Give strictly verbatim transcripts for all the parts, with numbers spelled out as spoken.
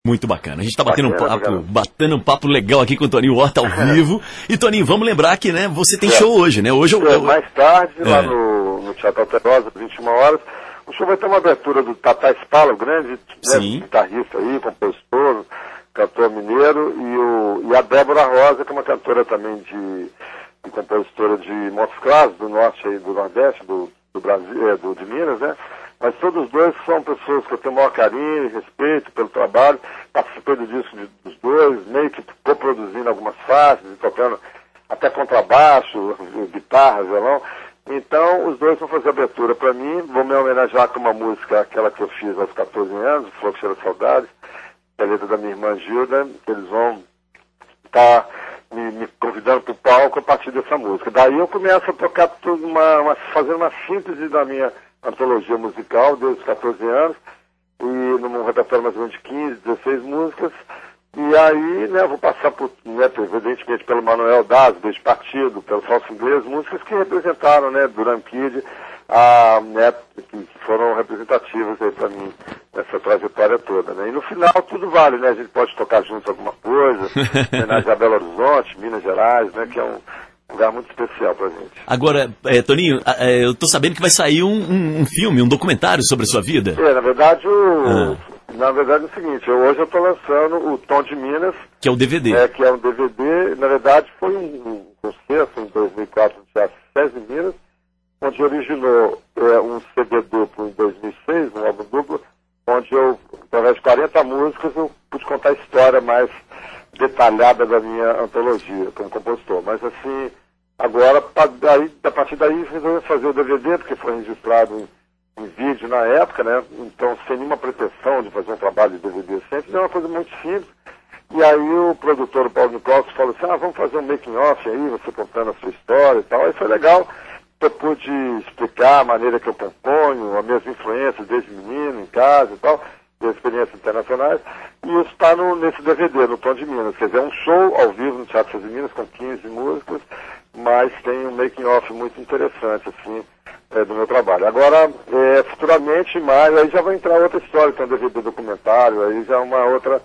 Muito bacana. A gente está batendo, Bacana, um papo, bacana. batendo um papo legal aqui com o Toninho Horta ao vivo. E, Toninho, vamos lembrar que, né, você tem show hoje, né? Hoje eu, É, eu... mais tarde, É. lá no, no Teatro Alterosa, às vinte e uma horas, o show vai ter uma abertura do Tata Spala, o grande, né, Sim. guitarrista aí, compositor, cantor mineiro, e, o, e a Débora Rosa, que é uma cantora também de, de compositora de Montes Claros, do norte aí, do nordeste, do, do Brasil, é, do, de Minas, né? Mas todos os dois são pessoas que eu tenho o maior carinho e respeito pelo trabalho. Participei do disco de, dos dois, meio que coproduzindo algumas faixas, e tocando até contrabaixo, guitarra, violão. Então, os dois vão fazer abertura para mim. Vou me homenagear com uma música, aquela que eu fiz aos quatorze anos, Flor que Cheira Saudades, que é a letra da minha irmã Gilda. Eles vão estar me, me convidando para o palco a partir dessa música. Daí eu começo a tocar tudo, uma, uma, fazendo uma síntese da minha antologia musical, desde os quatorze anos, e num repertório mais ou menos de quinze, dezesseis músicas, e aí, né, vou passar por, né, evidentemente pelo Manuel Das, Beijo Partido, pelo Falso Inglês, músicas que representaram, né, Duran Kid, a, né, que foram representativas aí pra mim, nessa trajetória toda, né, e no final tudo vale, né, a gente pode tocar juntos alguma coisa, homenagem a Belo Horizonte, Minas Gerais, né, que é um lugar muito especial pra gente. Agora, é, Toninho, é, eu tô sabendo que vai sair um, um, um filme, um documentário sobre a sua vida. É, na verdade, o, Ah. na verdade é o seguinte, eu, hoje eu tô lançando o Tom de Minas, Que é o D V D. é, que é um D V D, na verdade foi um concerto em dois mil e quatro no Teatro Sesc de Minas, onde originou é, um C D duplo em dois mil e seis, um álbum duplo, onde eu, através de quarenta músicas, eu pude contar a história mais detalhada da minha antologia como compositor. Mas assim, agora, daí, a partir daí, resolvi fazer o D V D, porque foi registrado em, em vídeo na época, né? Então, sem nenhuma pretensão de fazer um trabalho de D V D sempre, é uma coisa muito simples. E aí o produtor, o Paulo Nicolau, falou assim, ah, vamos fazer um making-off aí, você contando a sua história e tal. Aí foi legal, eu pude explicar a maneira que eu componho, as minhas influências desde menino, em casa e tal, e as experiências internacionais. E isso está no, nesse D V D, no Tom de Minas. Quer dizer, é um show ao vivo no Teatro Sesc de Minas com quinze músicas, mas tem um making-off muito interessante, assim, é, do meu trabalho. Agora, é, futuramente, em maio, aí já vai entrar outra história, tem um D V D documentário, aí já é uma outra,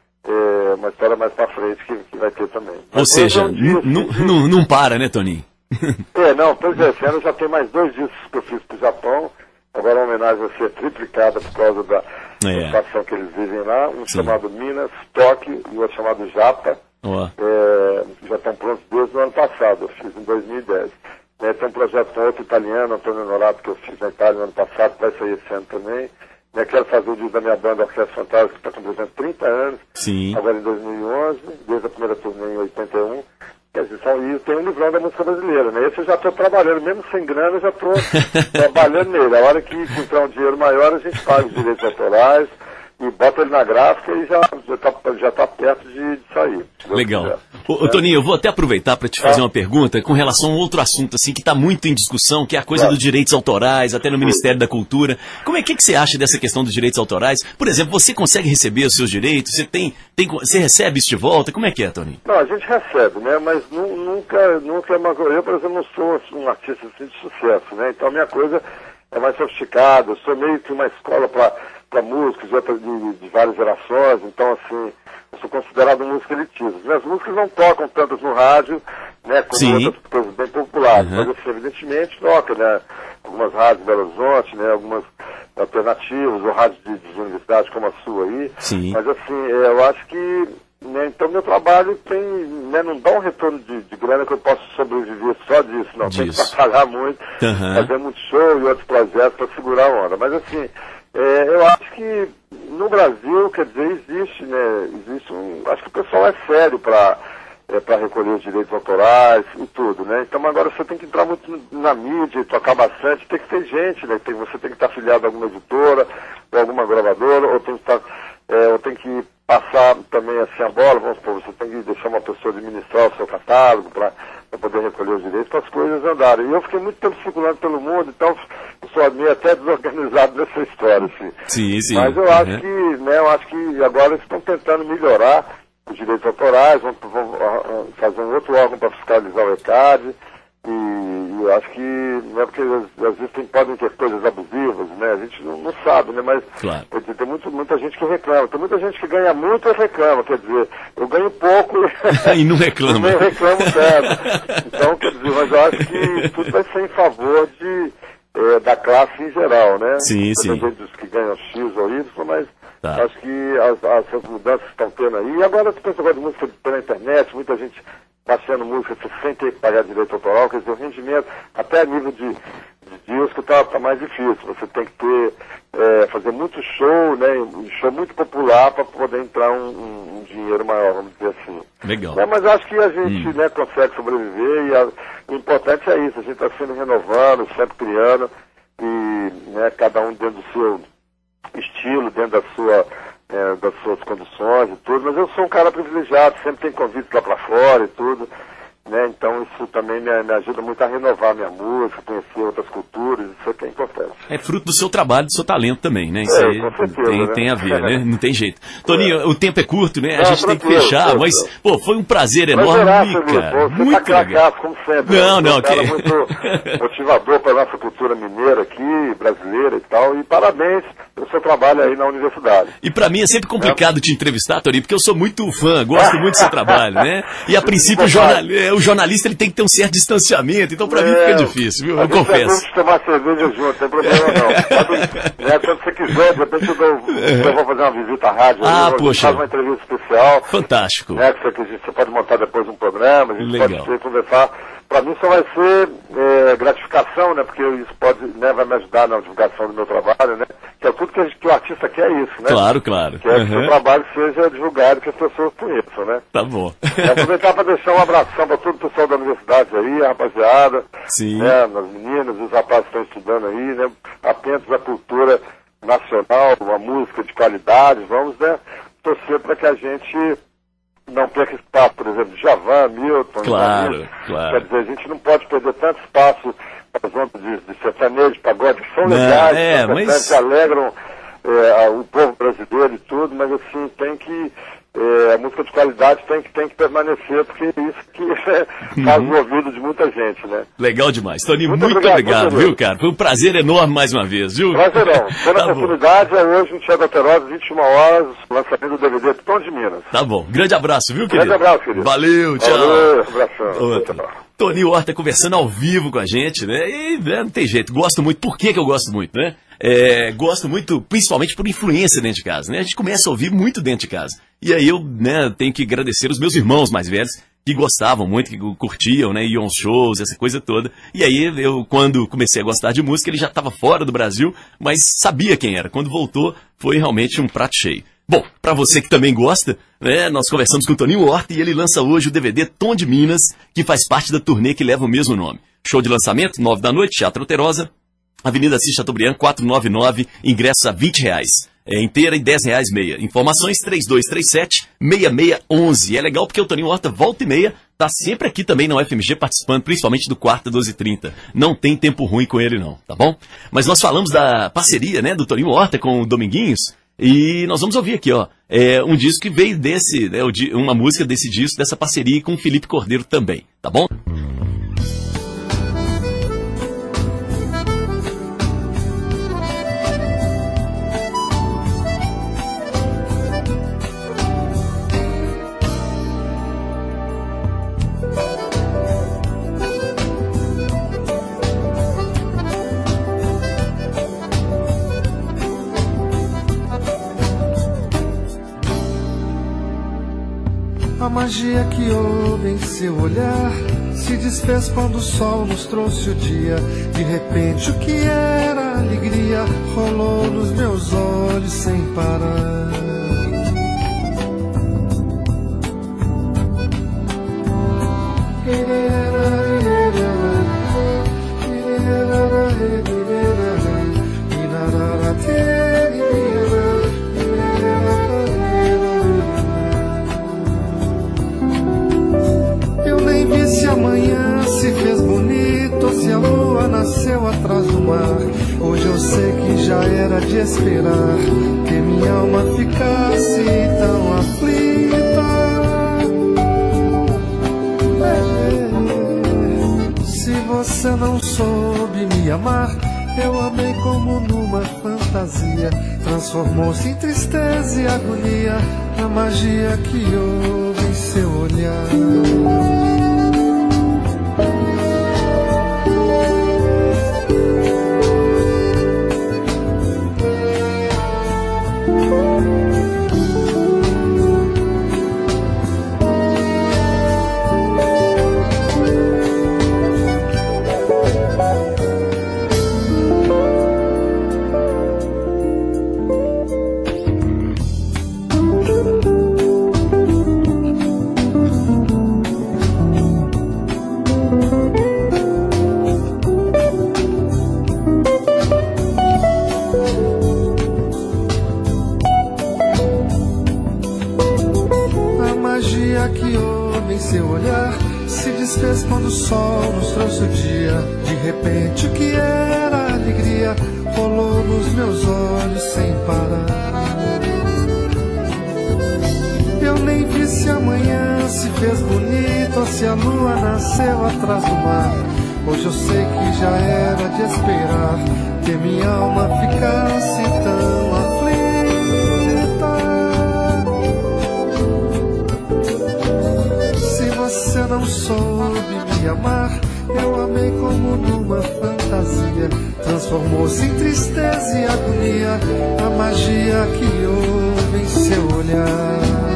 é, uma história mais pra frente que, que vai ter também. Ou Mas seja, hoje é um dia, não- assim, não não para, né, Toninho? é, não, pois é, esse ano já tem mais dois discos que eu fiz pro Japão, agora a homenagem vai ser triplicada por causa da É. situação que eles vivem lá, um Sim. chamado Minas, Toque, e outro chamado Japa, Ó, é, já estão prontos desde o ano passado, eu fiz em dois mil e dez. Né, tem um projeto com outro italiano, Antônio Norato, que eu fiz na Itália no ano passado, vai sair esse ano também. Né, quero fazer o disco da minha banda Orquestra Fantástica, que está completando trinta anos, sim. agora em dois mil e onze, desde a primeira turnê em oitenta e um. Quer dizer, são, e tem um livrão da música brasileira, né? Esse eu já estou trabalhando, mesmo sem grana, eu já estou trabalhando nele. A hora que entrar um dinheiro maior, a gente paga os direitos autorais e bota ele na gráfica e já está já tá perto de, de sair. se Deus Legal. quiser. Ô, ô, Toninho, eu vou até aproveitar para te fazer uma pergunta com relação a um outro assunto assim que está muito em discussão, que é a coisa Claro. dos direitos autorais, até no Ministério da Cultura. Como é que, que você acha dessa questão dos direitos autorais? Por exemplo, você consegue receber os seus direitos? Você tem, tem você recebe isso de volta? Como é que é, Toninho? Não, a gente recebe, né? Mas nu- nunca, nunca é mais. Eu, por exemplo, não sou um artista assim, de sucesso, né? Então a minha coisa é mais sofisticada. Eu sou meio que uma escola para músicos de, outras- de, de várias gerações. Então, assim, eu sou considerado um músico elitista. Minhas músicas não tocam tantas no rádio, né? Como Sim. outras coisas bem populares. Uhum. Mas, assim, evidentemente, toca, né? Algumas rádios de Belo Horizonte, né? Algumas alternativas, ou rádios de, de universidade como a sua aí. Sim. Mas, assim, é, eu acho que né, então meu trabalho tem, né, não dá um retorno de, de grana que eu posso sobreviver só disso, não. Tem que Disso. trabalhar muito, Aham. fazer muito show e outros projetos para segurar a onda. Mas assim, é, eu acho que no Brasil, quer dizer, existe, né, existe um, acho que o pessoal é sério para é, para recolher os direitos autorais e tudo, né? Então agora você tem que entrar muito na mídia e tocar bastante, tem que ter gente, né? Tem, você tem que estar afiliado a alguma editora, ou alguma gravadora, ou tem que estar, é, ou tem que passar também assim a bola, vamos supor, você tem que deixar uma pessoa administrar o seu catálogo para poder recolher os direitos, para as coisas andarem. E eu fiquei muito tempo circulando pelo mundo, então eu sou meio até desorganizado nessa história, assim. Sim, sim. Mas eu Uhum. acho que, né, eu acho que agora eles estão tentando melhorar os direitos autorais, vão, vão, vão fazer um outro órgão para fiscalizar o ECAD, e, e eu acho que, não é porque às, às vezes tem, podem ter coisas abusivas, né? A gente não, não sabe, né? Mas claro. Quer dizer, tem muito, muita gente que reclama, tem muita gente que ganha muito e reclama, quer dizer, eu ganho pouco e não reclama. Nem reclamo tanto. Então, quer dizer, mas eu acho que tudo vai ser em favor de, é, da classe em geral, né? Sim, sim. Dos que ganham X ou Y, mas tá. Acho que as, as, as mudanças que estão tendo aí, e agora tu pensa agora de música pela internet, muita gente baixando música sem ter que pagar direito autoral, quer dizer, o rendimento, até a nível de, de disco está tá mais difícil, você tem que ter, é, fazer muito show, né, um show muito popular para poder entrar um, um, um dinheiro maior, vamos dizer assim. Legal. É, mas acho que a gente, hum. né, consegue sobreviver e a, o importante é isso, a gente está sempre renovando, sempre criando, e né, cada um dentro do seu estilo, dentro da sua... É, das suas condições e tudo, mas eu sou um cara privilegiado, sempre tenho convite lá pra fora e tudo, né, então isso também me, me ajuda muito a renovar minha música, conhecer outras culturas, isso é que é importante. É fruto do seu trabalho, do seu talento também, né, isso é, aí com certeza, tem, né? tem a ver, né, não tem jeito. Toninho, é. o tempo é curto, né, a não, gente tem que fechar, eu, mas, eu. pô, foi um prazer mas enorme, será, cara, você muito tá legal. como sempre, não, né? não, um cara que... muito motivador para nossa cultura mineira aqui, brasileira e tal, e parabéns pelo seu trabalho aí na universidade. E pra mim é sempre complicado é. te entrevistar, Toninho, porque eu sou muito fã, gosto muito do seu trabalho, né? E a princípio o, jornal, o jornalista ele tem que ter um certo distanciamento, então pra é, mim fica difícil, viu? Eu confesso. A tomar cerveja junto, não tem problema não. Quando, né, quando você quiser, de repente eu, dou, eu vou fazer uma visita à rádio, ah, eu poxa. fazer uma entrevista especial. Fantástico. Né, que você, você pode montar depois um programa, a gente Legal. pode conversar. Para mim só vai ser é, gratificação, né? Porque isso pode, né, vai me ajudar na divulgação do meu trabalho, né? Que é tudo que, a gente, que o artista quer é isso, né? Claro, claro. Que é uhum. que o seu trabalho seja divulgado, que as pessoas conheçam, né? Tá bom. E aproveitar para deixar um abração para todo o pessoal da universidade aí, a rapaziada. Sim. Né, as meninas, os rapazes que estão estudando aí, né? Atentos à cultura nacional, uma música de qualidade, vamos, né? Torcer para que a gente não perca espaço, por exemplo, de Djavan, Milton, claro, Milton. claro. Quer dizer, a gente não pode perder tanto espaço para as ondas de, de sertanejo, de pagode, que são não, legais, é, que, mas... que alegram é, o povo brasileiro e tudo, mas assim, tem que, é, a música de qualidade tem que, tem que permanecer, porque é isso que é, faz uhum. o ouvido de muita gente, né? Legal demais. Toninho, muito, muito obrigado, obrigado, muito viu, cara? Foi um prazer enorme mais uma vez, viu? Prazerão. Pela tá oportunidade, é hoje no Teatro Alterosa, vinte e uma horas, lançamento do D V D Tom de Minas. Tá bom. Grande abraço, viu, querido? Grande abraço, querido. Valeu, tchau. Valeu, abração. Outro. Toninho Horta conversando ao vivo com a gente, né? E né, não tem jeito, gosto muito. Por que que eu gosto muito, né? É, gosto muito, principalmente por influência dentro de casa, né? A gente começa a ouvir muito dentro de casa. E aí eu, né, tenho que agradecer os meus irmãos mais velhos, que gostavam muito, que curtiam, né? Iam aos shows, essa coisa toda. E aí eu, quando comecei a gostar de música, ele já estava fora do Brasil, mas sabia quem era. Quando voltou, foi realmente um prato cheio. Bom, para você que também gosta, né, nós conversamos com o Toninho Horta e ele lança hoje o D V D Tom de Minas, que faz parte da turnê que leva o mesmo nome. Show de lançamento, nove da noite, Teatro Alterosa, Avenida Assis Chateaubriand, quatrocentos e noventa e nove, ingresso a vinte reais. É inteira e dez reais meia. Informações três dois três sete, seis seis um um. É legal porque o Toninho Horta, volta e meia, tá sempre aqui também na U F M G participando, principalmente do quarta, doze e trinta. Não tem tempo ruim com ele não, tá bom? Mas nós falamos da parceria, né, do Toninho Horta com o Dominguinhos. E nós vamos ouvir aqui, ó, é um disco que veio desse, né, uma música desse disco, dessa parceria com o Felipe Cordeiro também, tá bom? A magia que houve em seu olhar se desfez quando o sol nos trouxe o dia. De repente o que era alegria rolou nos meus olhos sem parar. Amanhã se fez bonito, se a lua nasceu atrás do mar. Hoje eu sei que já era de esperar, que minha alma fica não soube me amar, eu amei como numa fantasia. Transformou-se em tristeza e agonia a magia que houve em seu olhar. Que houve em seu olhar se desfez quando o sol nos trouxe o dia. De repente o que era alegria rolou nos meus olhos sem parar. Eu nem vi se amanhã se fez bonito ou se a lua nasceu atrás do mar. Hoje eu sei que já era de esperar que minha alma ficasse tão aflita. Você não soube me amar, eu amei como numa fantasia. Transformou-se em tristeza e agonia a magia que houve em seu olhar.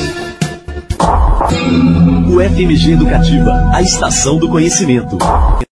F M G Educativa, a estação do conhecimento.